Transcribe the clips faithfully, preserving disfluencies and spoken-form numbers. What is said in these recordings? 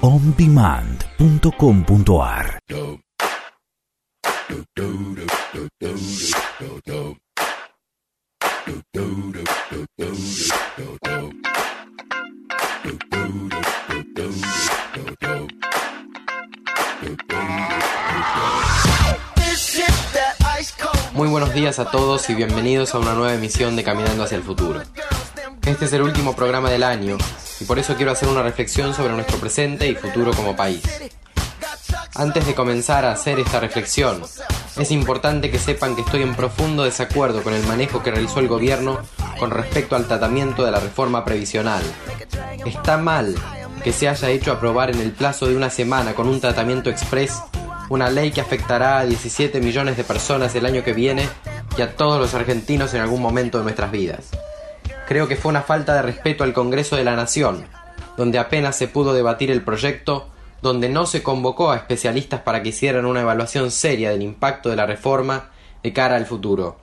on demand punto com punto a r. Muy buenos días a todos y bienvenidos a una nueva emisión de Caminando hacia el Futuro. Este es el último programa del año y por eso quiero hacer una reflexión sobre nuestro presente y futuro como país. Antes de comenzar a hacer esta reflexión, es importante que sepan que estoy en profundo desacuerdo con el manejo que realizó el gobierno con respecto al tratamiento de la reforma previsional. Está mal que se haya hecho aprobar en el plazo de una semana con un tratamiento exprés una ley que afectará a diecisiete millones de personas el año que viene y a todos los argentinos en algún momento de nuestras vidas. Creo que fue una falta de respeto al Congreso de la Nación, donde apenas se pudo debatir el proyecto, donde no se convocó a especialistas para que hicieran una evaluación seria del impacto de la reforma de cara al futuro.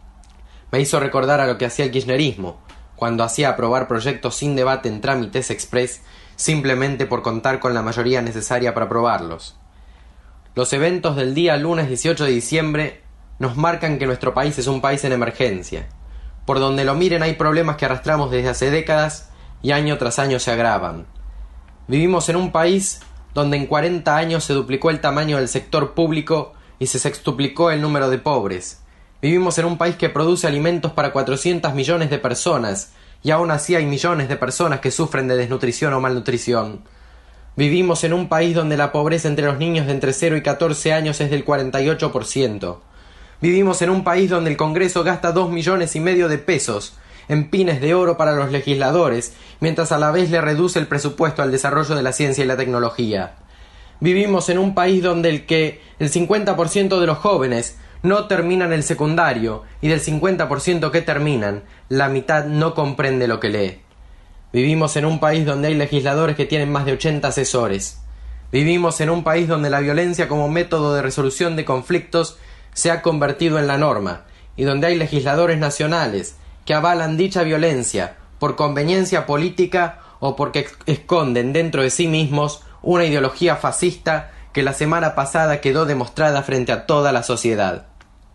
Me hizo recordar a lo que hacía el kirchnerismo, cuando hacía aprobar proyectos sin debate en trámites express, simplemente por contar con la mayoría necesaria para aprobarlos. Los eventos del día lunes dieciocho de diciembre nos marcan que nuestro país es un país en emergencia. Por donde lo miren hay problemas que arrastramos desde hace décadas y año tras año se agravan. Vivimos en un país donde en cuarenta años se duplicó el tamaño del sector público y se sextuplicó el número de pobres. Vivimos en un país que produce alimentos para cuatrocientos millones de personas y aún así hay millones de personas que sufren de desnutrición o malnutrición. Vivimos en un país donde la pobreza entre los niños de entre cero y catorce años es del cuarenta y ocho por ciento. Vivimos en un país donde el Congreso gasta dos millones y medio de pesos en pines de oro para los legisladores, mientras a la vez le reduce el presupuesto al desarrollo de la ciencia y la tecnología. Vivimos en un país donde el que el cincuenta por ciento de los jóvenes no terminan el secundario y del cincuenta por ciento que terminan, la mitad no comprende lo que lee. Vivimos en un país donde hay legisladores que tienen más de ochenta asesores. Vivimos en un país donde la violencia como método de resolución de conflictos se ha convertido en la norma, y donde hay legisladores nacionales que avalan dicha violencia por conveniencia política o porque esconden dentro de sí mismos una ideología fascista que la semana pasada quedó demostrada frente a toda la sociedad.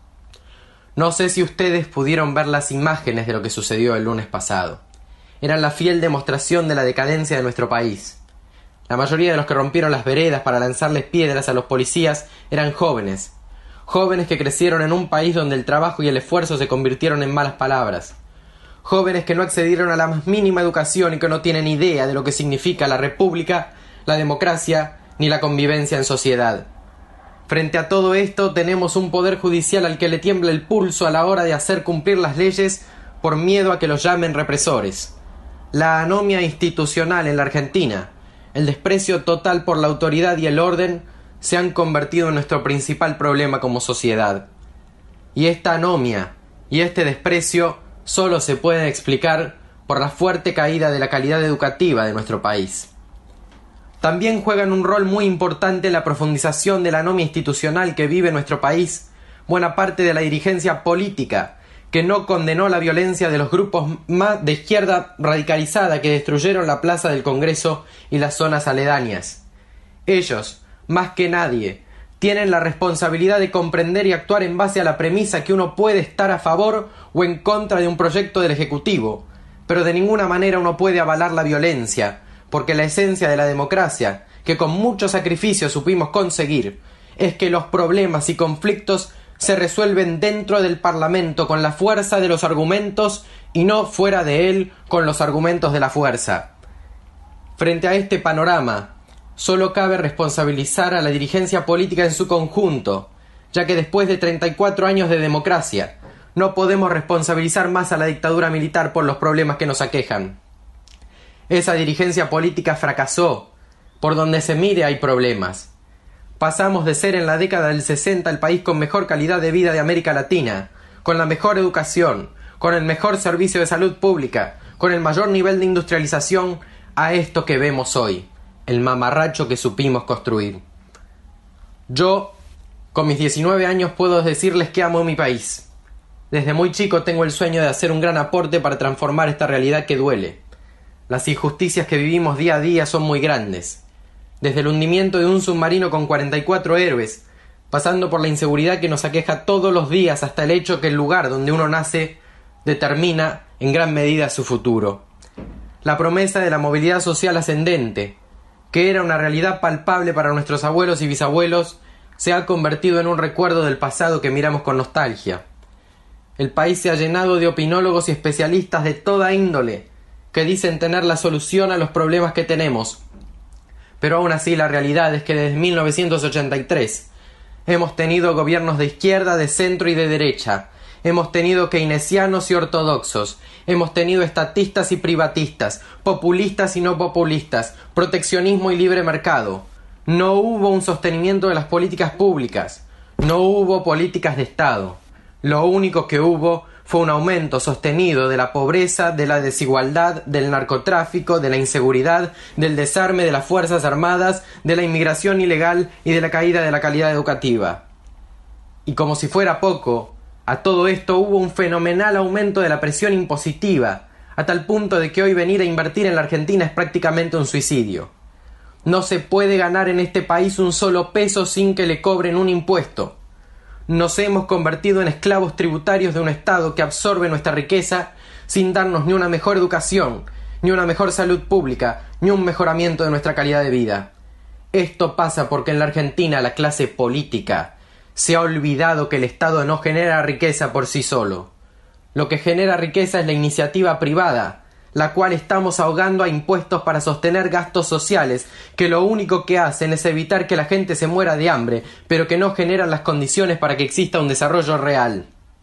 No sé si ustedes pudieron ver las imágenes de lo que sucedió el lunes pasado. Eran la fiel demostración de la decadencia de nuestro país. La mayoría de los que rompieron las veredas para lanzarles piedras a los policías eran jóvenes. Jóvenes que crecieron en un país donde el trabajo y el esfuerzo se convirtieron en malas palabras. Jóvenes que no accedieron a la más mínima educación y que no tienen idea de lo que significa la república, la democracia ni la convivencia en sociedad. Frente a todo esto tenemos un poder judicial al que le tiembla el pulso a la hora de hacer cumplir las leyes por miedo a que los llamen represores. La anomia institucional en la Argentina, el desprecio total por la autoridad y el orden se han convertido en nuestro principal problema como sociedad. Y esta anomia y este desprecio solo se pueden explicar por la fuerte caída de la calidad educativa de nuestro país. También juegan un rol muy importante en la profundización de la anomia institucional que vive nuestro país buena parte de la dirigencia política, que no condenó la violencia de los grupos más de izquierda radicalizada que destruyeron la plaza del Congreso y las zonas aledañas. Ellos, más que nadie, tienen la responsabilidad de comprender y actuar en base a la premisa que uno puede estar a favor o en contra de un proyecto del Ejecutivo, pero de ninguna manera uno puede avalar la violencia, porque la esencia de la democracia, que con mucho sacrificio supimos conseguir, es que los problemas y conflictos se resuelven dentro del Parlamento con la fuerza de los argumentos y no fuera de él con los argumentos de la fuerza. Frente a este panorama, solo cabe responsabilizar a la dirigencia política en su conjunto, ya que después de treinta y cuatro años de democracia, no podemos responsabilizar más a la dictadura militar por los problemas que nos aquejan. Esa dirigencia política fracasó. Por donde se mire hay problemas. Pasamos de ser en la década del sesenta el país con mejor calidad de vida de América Latina, con la mejor educación, con el mejor servicio de salud pública, con el mayor nivel de industrialización, a esto que vemos hoy, el mamarracho que supimos construir. Yo, con mis diecinueve años, puedo decirles que amo mi país. Desde muy chico tengo el sueño de hacer un gran aporte para transformar esta realidad que duele. Las injusticias que vivimos día a día son muy grandes. desde el hundimiento de un submarino con cuarenta y cuatro héroes, pasando por la inseguridad que nos aqueja todos los días hasta el hecho que el lugar donde uno nace determina en gran medida su futuro. La promesa de la movilidad social ascendente, que era una realidad palpable para nuestros abuelos y bisabuelos, se ha convertido en un recuerdo del pasado que miramos con nostalgia. El país se ha llenado de opinólogos y especialistas de toda índole, que dicen tener la solución a los problemas que tenemos. Pero aún así la realidad es que desde mil novecientos ochenta y tres hemos tenido gobiernos de izquierda, de centro y de derecha. Hemos tenido keynesianos y ortodoxos. Hemos tenido estatistas y privatistas, populistas y no populistas, proteccionismo y libre mercado. No hubo un sostenimiento de las políticas públicas. No hubo políticas de Estado. Lo único que hubo fue un aumento sostenido de la pobreza, de la desigualdad, del narcotráfico, de la inseguridad, del desarme de las Fuerzas Armadas, de la inmigración ilegal y de la caída de la calidad educativa. Y como si fuera poco, a todo esto hubo un fenomenal aumento de la presión impositiva, a tal punto de que hoy venir a invertir en la Argentina es prácticamente un suicidio. No se puede ganar en este país un solo peso sin que le cobren un impuesto. Nos hemos convertido en esclavos tributarios de un Estado que absorbe nuestra riqueza sin darnos ni una mejor educación, ni una mejor salud pública, ni un mejoramiento de nuestra calidad de vida. Esto pasa porque en la Argentina la clase política se ha olvidado que el Estado no genera riqueza por sí solo. Lo que genera riqueza es la iniciativa privada, la cual estamos ahogando a impuestos para sostener gastos sociales que lo único que hacen es evitar que la gente se muera de hambre, pero que no generan las condiciones para que exista un desarrollo real.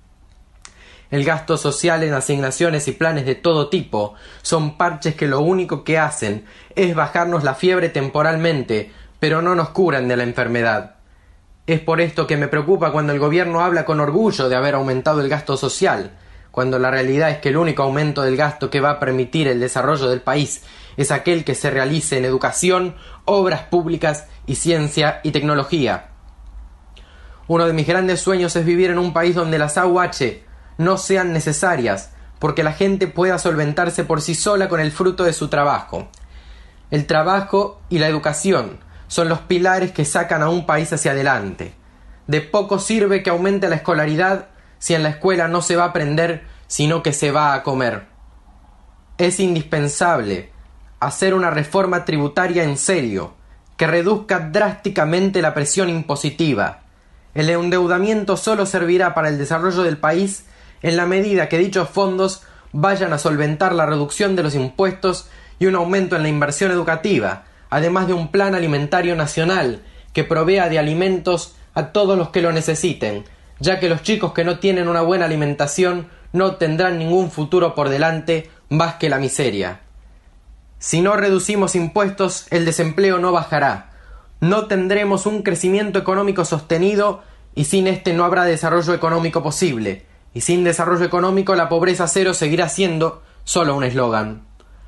El gasto social en asignaciones y planes de todo tipo son parches que lo único que hacen es bajarnos la fiebre temporalmente, pero no nos curan de la enfermedad. Es por esto que me preocupa cuando el gobierno habla con orgullo de haber aumentado el gasto social, cuando la realidad es que el único aumento del gasto que va a permitir el desarrollo del país es aquel que se realice en educación, obras públicas y ciencia y tecnología. Uno de mis grandes sueños es vivir en un país donde las A U H no sean necesarias, porque la gente pueda solventarse por sí sola con el fruto de su trabajo. El trabajo y la educación son los pilares que sacan a un país hacia adelante. De poco sirve que aumente la escolaridad si en la escuela no se va a aprender, sino que se va a comer. Es indispensable hacer una reforma tributaria en serio, que reduzca drásticamente la presión impositiva. El endeudamiento solo servirá para el desarrollo del país en la medida que dichos fondos vayan a solventar la reducción de los impuestos y un aumento en la inversión educativa, además de un plan alimentario nacional que provea de alimentos a todos los que lo necesiten, ya que los chicos que no tienen una buena alimentación no tendrán ningún futuro por delante más que la miseria. Si no reducimos impuestos, el desempleo no bajará. No tendremos un crecimiento económico sostenido y sin este no habrá desarrollo económico posible. Y sin desarrollo económico la pobreza cero seguirá siendo solo un eslogan.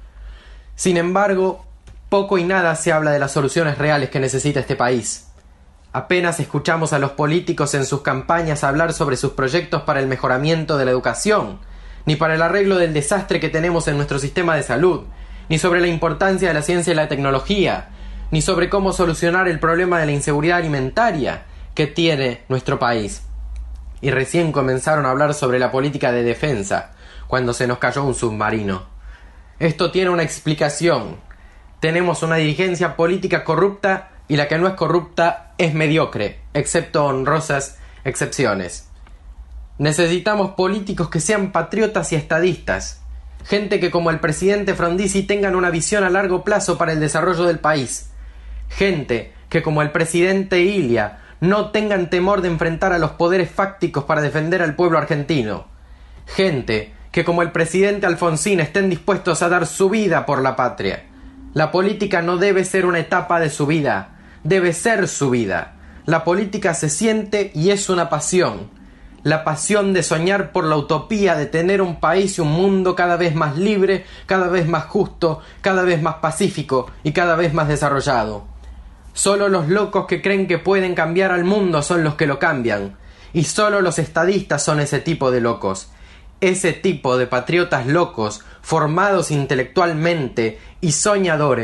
Sin embargo, poco y nada se habla de las soluciones reales que necesita este país. Apenas escuchamos a los políticos en sus campañas hablar sobre sus proyectos para el mejoramiento de la educación, ni para el arreglo del desastre que tenemos en nuestro sistema de salud, ni sobre la importancia de la ciencia y la tecnología, ni sobre cómo solucionar el problema de la inseguridad alimentaria que tiene nuestro país. Y recién comenzaron a hablar sobre la política de defensa, cuando se nos cayó un submarino. Esto tiene una explicación. Tenemos una dirigencia política corrupta y la que no es corrupta es mediocre, excepto honrosas excepciones. Necesitamos políticos que sean patriotas y estadistas, gente que como el presidente Frondizi tengan una visión a largo plazo para el desarrollo del país, gente que como el presidente Ilia no tengan temor de enfrentar a los poderes fácticos para defender al pueblo argentino, gente que como el presidente Alfonsín estén dispuestos a dar su vida por la patria. La política no debe ser una etapa de su vida, debe ser su vida. La política se siente y es una pasión. La pasión de soñar por la utopía de tener un país y un mundo cada vez más libre, cada vez más justo, cada vez más pacífico y cada vez más desarrollado. Solo los locos que creen que pueden cambiar al mundo son los que lo cambian, y solo los estadistas son ese tipo de locos. Ese tipo de patriotas locos, formados intelectualmente y soñadores,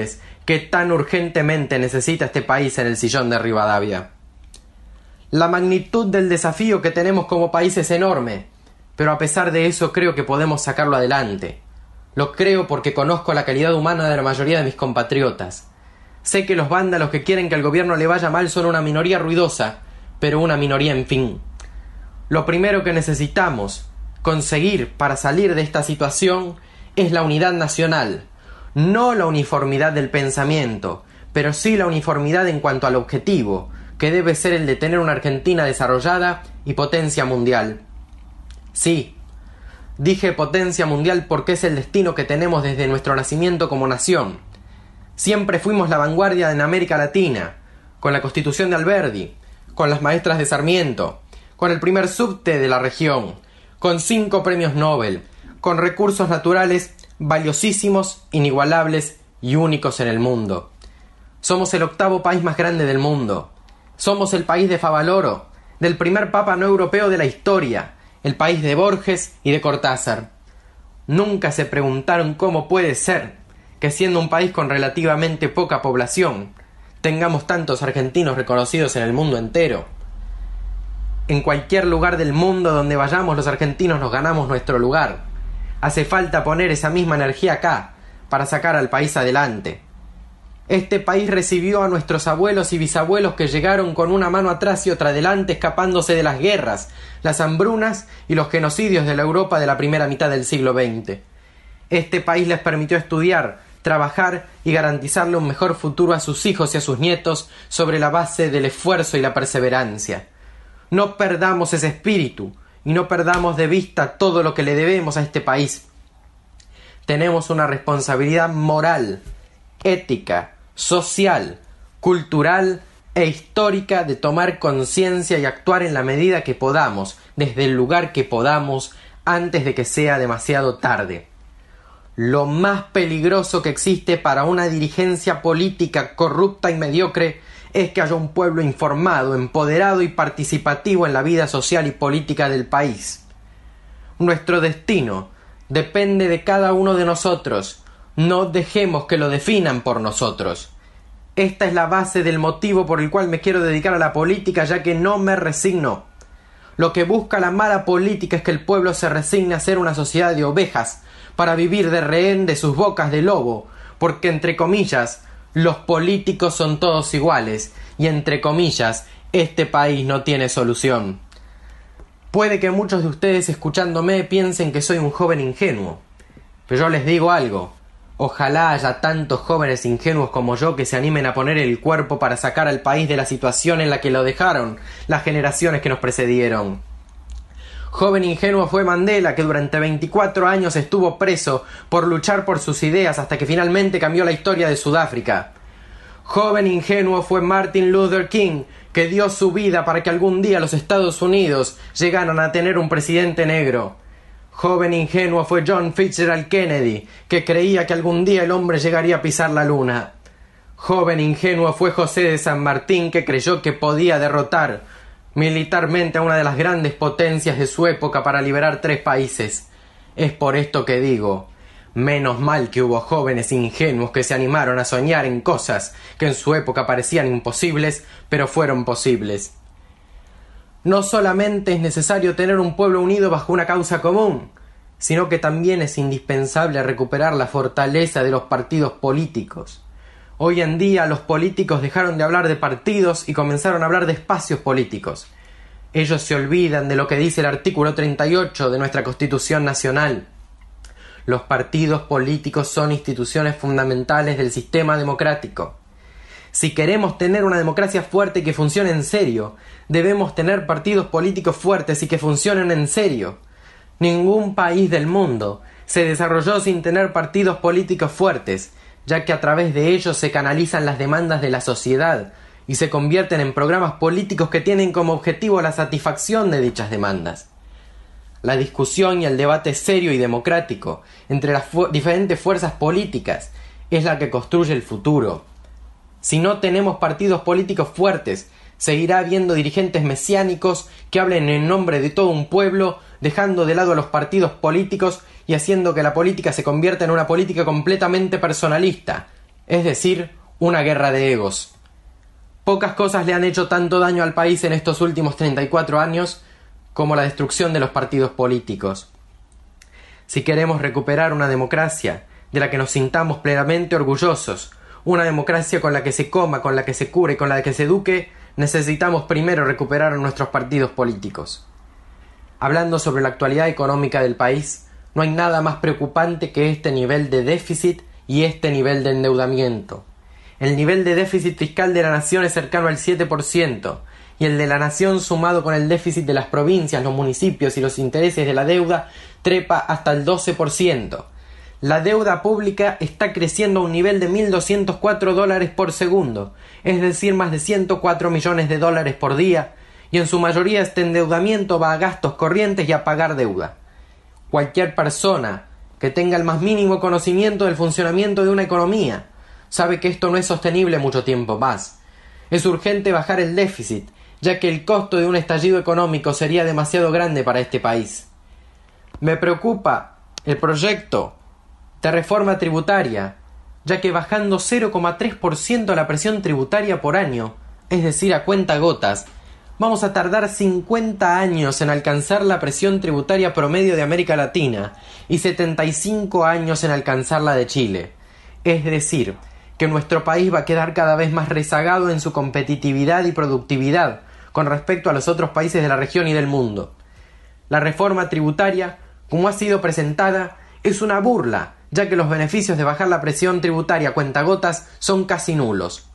que tan urgentemente necesita este país en el sillón de Rivadavia. La magnitud del desafío que tenemos como país es enorme, pero a pesar de eso creo que podemos sacarlo adelante. Lo creo porque conozco la calidad humana de la mayoría de mis compatriotas. Sé que los vándalos que quieren que al gobierno le vaya mal son una minoría ruidosa, pero una minoría en fin. Lo primero que necesitamos conseguir para salir de esta situación es la unidad nacional, no la uniformidad del pensamiento, pero sí la uniformidad en cuanto al objetivo, que debe ser el de tener una Argentina desarrollada y potencia mundial. Sí, dije potencia mundial porque es el destino que tenemos desde nuestro nacimiento como nación. Siempre fuimos la vanguardia en América Latina, con la Constitución de Alberdi, con las maestras de Sarmiento, con el primer subte de la región, con cinco premios Nobel, con recursos naturales valiosísimos, inigualables y únicos en el mundo. Somos el octavo país más grande del mundo. Somos el país de Favaloro, del primer papa no europeo de la historia, el país de Borges y de Cortázar. Nunca se preguntaron cómo puede ser que, siendo un país con relativamente poca población, tengamos tantos argentinos reconocidos en el mundo entero. En cualquier lugar del mundo donde vayamos, los argentinos nos ganamos nuestro lugar. Hace falta poner esa misma energía acá para sacar al país adelante. Este país recibió a nuestros abuelos y bisabuelos que llegaron con una mano atrás y otra adelante, escapándose de las guerras, las hambrunas y los genocidios de la Europa de la primera mitad del siglo veinte. Este país les permitió estudiar, trabajar y garantizarle un mejor futuro a sus hijos y a sus nietos sobre la base del esfuerzo y la perseverancia. No perdamos ese espíritu y no perdamos de vista todo lo que le debemos a este país. Tenemos una responsabilidad moral, ética, social, cultural e histórica de tomar conciencia y actuar en la medida que podamos, desde el lugar que podamos, antes de que sea demasiado tarde. Lo más peligroso que existe para una dirigencia política corrupta y mediocre es que haya un pueblo informado, empoderado y participativo en la vida social y política del país. Nuestro destino depende de cada uno de nosotros. No dejemos que lo definan por nosotros. Esta es la base del motivo por el cual me quiero dedicar a la política, ya que no me resigno. Lo que busca la mala política es que el pueblo se resigne a ser una sociedad de ovejas, para vivir de rehén de sus bocas de lobo, porque entre comillas, los políticos son todos iguales, y entre comillas, este país no tiene solución. Puede que muchos de ustedes escuchándome piensen que soy un joven ingenuo, pero yo les digo algo. Ojalá haya tantos jóvenes ingenuos como yo que se animen a poner el cuerpo para sacar al país de la situación en la que lo dejaron las generaciones que nos precedieron. Joven ingenuo fue Mandela, que durante veinticuatro años estuvo preso por luchar por sus ideas hasta que finalmente cambió la historia de Sudáfrica. Joven ingenuo fue Martin Luther King, que dio su vida para que algún día los Estados Unidos llegaran a tener un presidente negro. Joven ingenuo fue John Fitzgerald Kennedy, que creía que algún día el hombre llegaría a pisar la luna. Joven ingenuo fue José de San Martín, que creyó que podía derrotar militarmente a una de las grandes potencias de su época para liberar tres países. Es por esto que digo, menos mal que hubo jóvenes ingenuos que se animaron a soñar en cosas que en su época parecían imposibles, pero fueron posibles. No solamente es necesario tener un pueblo unido bajo una causa común, sino que también es indispensable recuperar la fortaleza de los partidos políticos. Hoy en día los políticos dejaron de hablar de partidos y comenzaron a hablar de espacios políticos. Ellos se olvidan de lo que dice el artículo treinta y ocho de nuestra Constitución Nacional. Los partidos políticos son instituciones fundamentales del sistema democrático. Si queremos tener una democracia fuerte y que funcione en serio, debemos tener partidos políticos fuertes y que funcionen en serio. Ningún país del mundo se desarrolló sin tener partidos políticos fuertes, ya que a través de ellos se canalizan las demandas de la sociedad y se convierten en programas políticos que tienen como objetivo la satisfacción de dichas demandas. La discusión y el debate serio y democrático entre las fu- diferentes fuerzas políticas es la que construye el futuro. Si no tenemos partidos políticos fuertes, seguirá habiendo dirigentes mesiánicos que hablen en nombre de todo un pueblo, dejando de lado a los partidos políticos y haciendo que la política se convierta en una política completamente personalista, es decir, una guerra de egos. Pocas cosas le han hecho tanto daño al país en estos últimos treinta y cuatro años como la destrucción de los partidos políticos. Si queremos recuperar una democracia de la que nos sintamos plenamente orgullosos, una democracia con la que se coma, con la que se cure, con la que se eduque, necesitamos primero recuperar nuestros partidos políticos. Hablando sobre la actualidad económica del país, no hay nada más preocupante que este nivel de déficit y este nivel de endeudamiento. El nivel de déficit fiscal de la nación es cercano al siete por ciento, y el de la nación sumado con el déficit de las provincias, los municipios y los intereses de la deuda trepa hasta el doce por ciento. La deuda pública está creciendo a un nivel de mil doscientos cuatro dólares por segundo, es decir, más de ciento cuatro millones de dólares por día, y en su mayoría este endeudamiento va a gastos corrientes y a pagar deuda. Cualquier persona que tenga el más mínimo conocimiento del funcionamiento de una economía sabe que esto no es sostenible mucho tiempo más. Es urgente bajar el déficit, ya que el costo de un estallido económico sería demasiado grande para este país. Me preocupa el proyecto de reforma tributaria, ya que bajando cero coma tres por ciento la presión tributaria por año, es decir, a cuentagotas, vamos a tardar cincuenta años en alcanzar la presión tributaria promedio de América Latina y setenta y cinco años en alcanzar la de Chile. Es decir, que nuestro país va a quedar cada vez más rezagado en su competitividad y productividad con respecto a los otros países de la región y del mundo. La reforma tributaria, como ha sido presentada, es una burla, ya que los beneficios de bajar la presión tributaria a cuentagotas son casi nulos.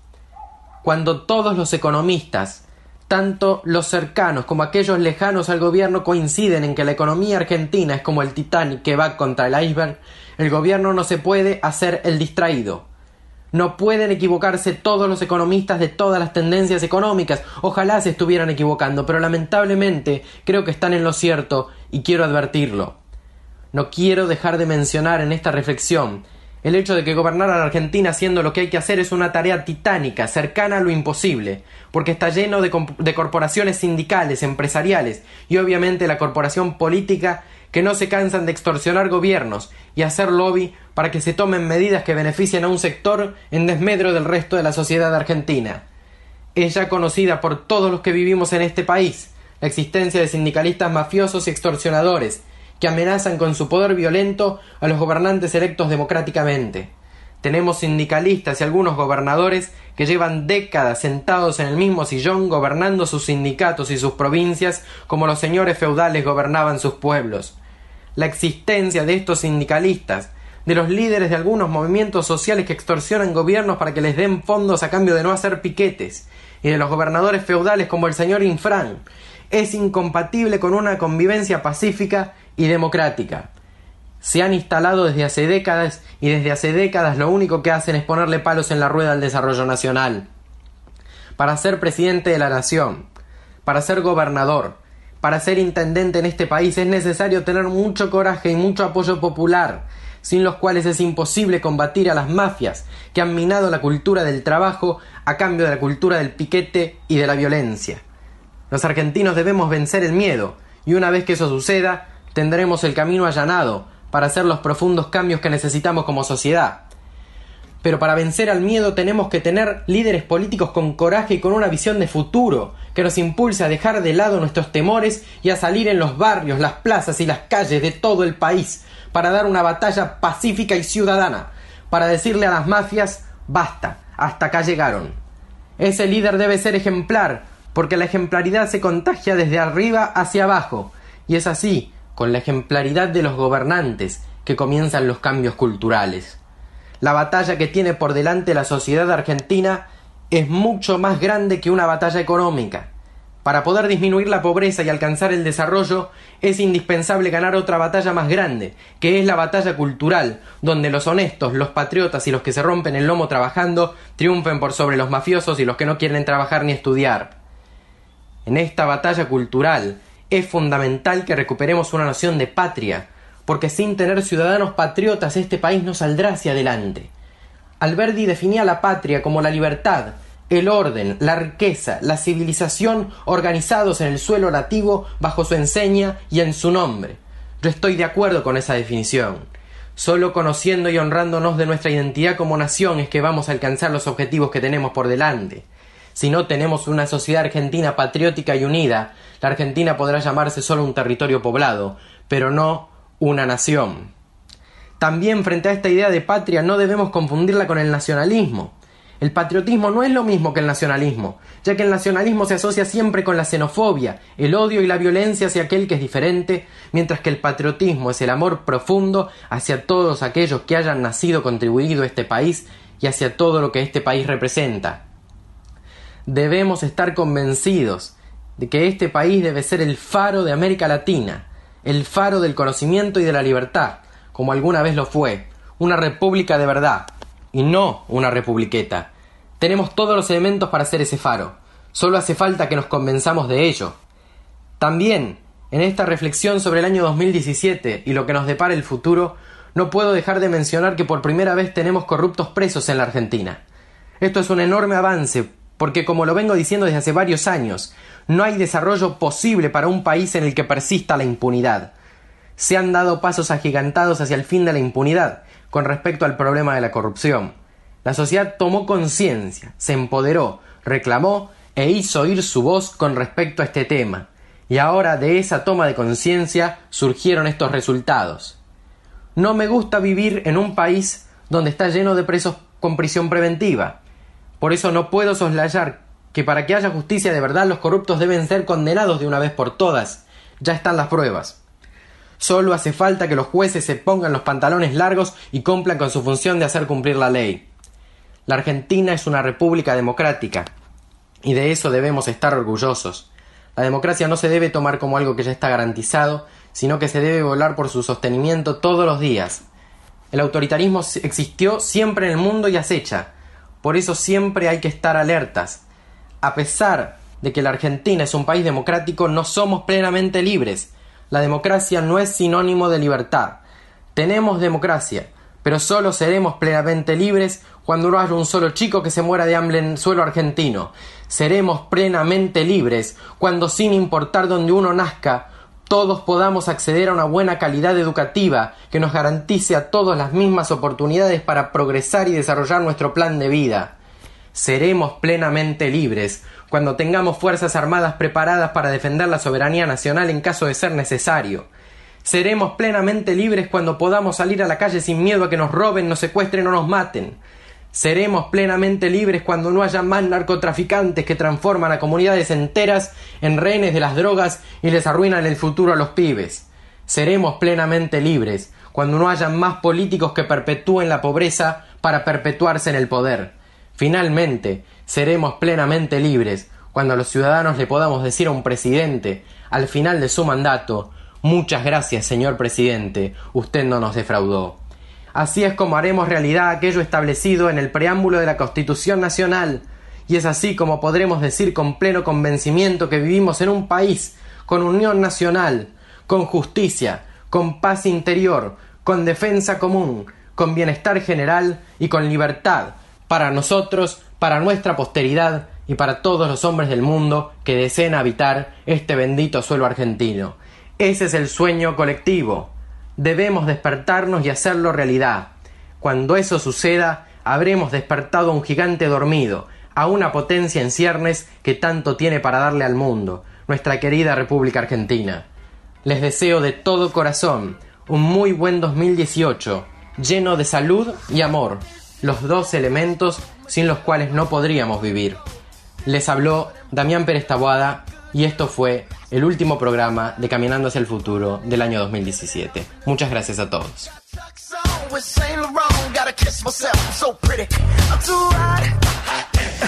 Cuando todos los economistas, tanto los cercanos como aquellos lejanos al gobierno, coinciden en que la economía argentina es como el Titanic que va contra el iceberg, el gobierno no se puede hacer el distraído. No pueden equivocarse todos los economistas de todas las tendencias económicas. Ojalá se estuvieran equivocando, pero lamentablemente creo que están en lo cierto y quiero advertirlo. No quiero dejar de mencionar en esta reflexión el hecho de que gobernar a la Argentina haciendo lo que hay que hacer es una tarea titánica, cercana a lo imposible, porque está lleno de, de corporaciones sindicales, empresariales y obviamente la corporación política que no se cansan de extorsionar gobiernos y hacer lobby para que se tomen medidas que beneficien a un sector en desmedro del resto de la sociedad argentina. Es ya conocida por todos los que vivimos en este país la existencia de sindicalistas mafiosos y extorsionadores que amenazan con su poder violento a los gobernantes electos democráticamente. Tenemos sindicalistas y algunos gobernadores que llevan décadas sentados en el mismo sillón gobernando sus sindicatos y sus provincias como los señores feudales gobernaban sus pueblos. La existencia de estos sindicalistas, de los líderes de algunos movimientos sociales que extorsionan gobiernos para que les den fondos a cambio de no hacer piquetes, y de los gobernadores feudales como el señor Infran, es incompatible con una convivencia pacífica y democrática. Se han instalado desde hace décadas y desde hace décadas lo único que hacen es ponerle palos en la rueda al desarrollo nacional. Para ser presidente de la nación, para ser gobernador, para ser intendente en este país es necesario tener mucho coraje y mucho apoyo popular, sin los cuales es imposible combatir a las mafias que han minado la cultura del trabajo a cambio de la cultura del piquete y de la violencia. Los argentinos debemos vencer el miedo, y una vez que eso suceda, tendremos el camino allanado para hacer los profundos cambios que necesitamos como sociedad. Pero para vencer al miedo tenemos que tener líderes políticos con coraje y con una visión de futuro, que nos impulse a dejar de lado nuestros temores y a salir en los barrios, las plazas y las calles de todo el país, para dar una batalla pacífica y ciudadana, para decirle a las mafias, basta, hasta acá llegaron. Ese líder debe ser ejemplar, porque la ejemplaridad se contagia desde arriba hacia abajo, y es así, con la ejemplaridad de los gobernantes, que comienzan los cambios culturales. La batalla que tiene por delante la sociedad argentina es mucho más grande que una batalla económica. Para poder disminuir la pobreza y alcanzar el desarrollo, es indispensable ganar otra batalla más grande, que es la batalla cultural, donde los honestos, los patriotas y los que se rompen el lomo trabajando triunfen por sobre los mafiosos y los que no quieren trabajar ni estudiar. En esta batalla cultural es fundamental que recuperemos una noción de patria, porque sin tener ciudadanos patriotas este país no saldrá hacia adelante. Alberdi definía la patria como la libertad, el orden, la riqueza, la civilización organizados en el suelo nativo bajo su enseña y en su nombre. Yo estoy de acuerdo con esa definición. Solo conociendo y honrándonos de nuestra identidad como nación es que vamos a alcanzar los objetivos que tenemos por delante. Si no tenemos una sociedad argentina patriótica y unida, la Argentina podrá llamarse solo un territorio poblado, pero no una nación. También frente a esta idea de patria no debemos confundirla con el nacionalismo. El patriotismo no es lo mismo que el nacionalismo, ya que el nacionalismo se asocia siempre con la xenofobia, el odio y la violencia hacia aquel que es diferente, mientras que el patriotismo es el amor profundo hacia todos aquellos que hayan nacido, contribuido a este país y hacia todo lo que este país representa. Debemos estar convencidos de que este país debe ser el faro de América Latina, el faro del conocimiento y de la libertad, como alguna vez lo fue, una república de verdad, y no una republiqueta. Tenemos todos los elementos para ser ese faro, solo hace falta que nos convenzamos de ello. También, en esta reflexión sobre el año dos mil diecisiete y lo que nos depara el futuro, no puedo dejar de mencionar que por primera vez tenemos corruptos presos en la Argentina. Esto es un enorme avance, porque como lo vengo diciendo desde hace varios años, no hay desarrollo posible para un país en el que persista la impunidad. Se han dado pasos agigantados hacia el fin de la impunidad con respecto al problema de la corrupción. La sociedad tomó conciencia, se empoderó, reclamó e hizo oír su voz con respecto a este tema. Y ahora de esa toma de conciencia surgieron estos resultados. No me gusta vivir en un país donde está lleno de presos con prisión preventiva. Por eso no puedo soslayar que para que haya justicia de verdad los corruptos deben ser condenados de una vez por todas. Ya están las pruebas. Solo hace falta que los jueces se pongan los pantalones largos y cumplan con su función de hacer cumplir la ley. La Argentina es una república democrática, y de eso debemos estar orgullosos. La democracia no se debe tomar como algo que ya está garantizado, sino que se debe velar por su sostenimiento todos los días. El autoritarismo existió siempre en el mundo y acecha, por eso siempre hay que estar alertas. A pesar de que la Argentina es un país democrático, no somos plenamente libres. La democracia no es sinónimo de libertad. Tenemos democracia, pero solo seremos plenamente libres cuando no haya un solo chico que se muera de hambre en suelo argentino. Seremos plenamente libres cuando, sin importar dónde uno nazca, todos podamos acceder a una buena calidad educativa que nos garantice a todos las mismas oportunidades para progresar y desarrollar nuestro plan de vida. Seremos plenamente libres cuando tengamos fuerzas armadas preparadas para defender la soberanía nacional en caso de ser necesario. Seremos plenamente libres cuando podamos salir a la calle sin miedo a que nos roben, nos secuestren o nos maten. Seremos plenamente libres cuando no haya más narcotraficantes que transforman a comunidades enteras en rehenes de las drogas y les arruinan el futuro a los pibes. Seremos plenamente libres cuando no haya más políticos que perpetúen la pobreza para perpetuarse en el poder. Finalmente, seremos plenamente libres cuando los ciudadanos le podamos decir a un presidente, al final de su mandato: muchas gracias, señor presidente, usted no nos defraudó. Así es como haremos realidad aquello establecido en el preámbulo de la Constitución Nacional, y es así como podremos decir con pleno convencimiento que vivimos en un país con unión nacional, con justicia, con paz interior, con defensa común, con bienestar general y con libertad, para nosotros, para nuestra posteridad y para todos los hombres del mundo que deseen habitar este bendito suelo argentino. Ese es el sueño colectivo. Debemos despertarnos y hacerlo realidad. Cuando eso suceda, habremos despertado a un gigante dormido, a una potencia en ciernes que tanto tiene para darle al mundo, nuestra querida República Argentina. Les deseo de todo corazón un muy buen dos mil dieciocho, lleno de salud y amor, los dos elementos sin los cuales no podríamos vivir. Les habló Damián Pérez Taboada y esto fue el último programa de Caminando hacia el Futuro del año dos mil diecisiete. Muchas gracias a todos.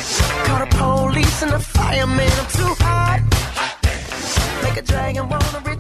Call the police and the fireman, I'm too hot. Make a dragon wanna